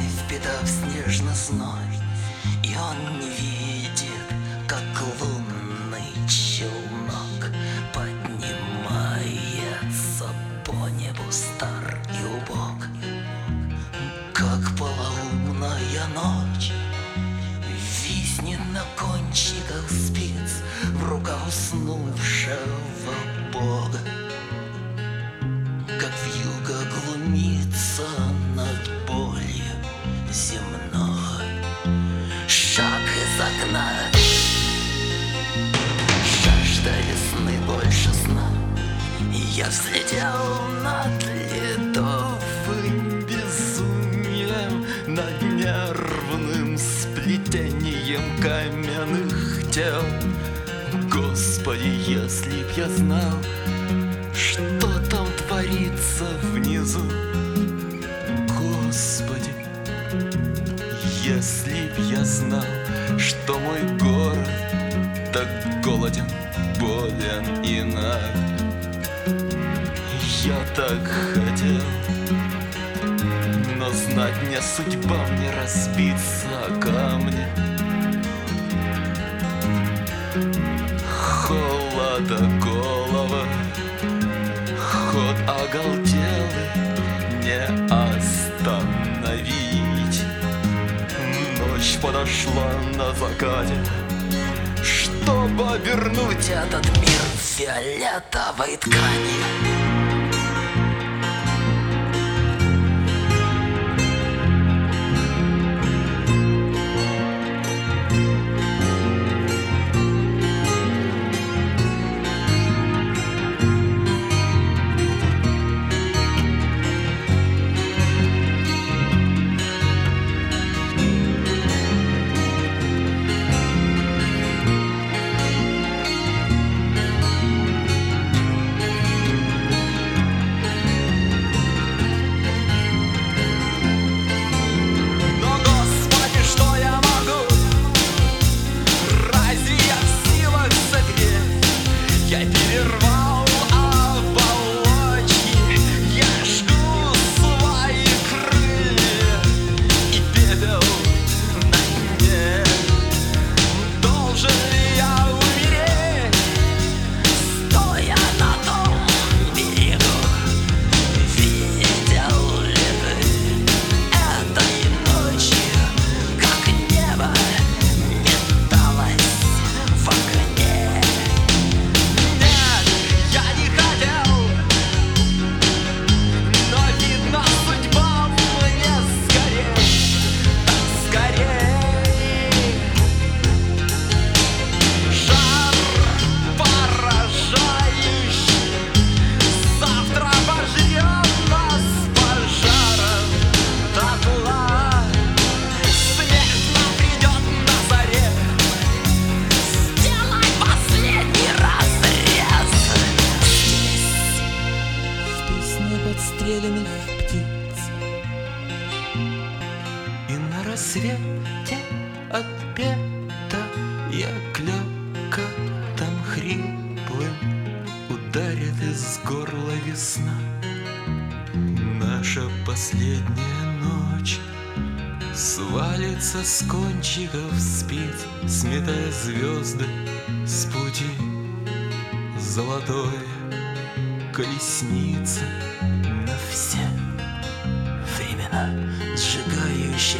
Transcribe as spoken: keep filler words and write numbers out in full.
Весны впитав снежный зной, и он не видит, как лунный челнок поднимается по небу стар и убог, как полоумная ночь виснет на кончиках спиц в руках уснувшего Бога, как вьюга глумится над болью земной. Шаг из окна, жажда весны больше сна, и я взлетел над ледовым безумием, над нервным сплетением каменных тел. Господи, если б я знал, что там творится внизу. Господи, если б я знал, что мой город так голоден, болен и наг. Я так хотел, но знать мне судьба мне разбиться о камни. Холода голова, ход оголтелый не остановить. Ночь подошла на закате, чтобы обернуть этот мир фиолетовой тканью. Подстреленных птиц, и на рассвете отпета я клёкотом хриплым ударит из горла весна. Наша последняя ночь свалится с кончиков спиц, сметая звезды с пути золотой колесницы. На все времена сжигающие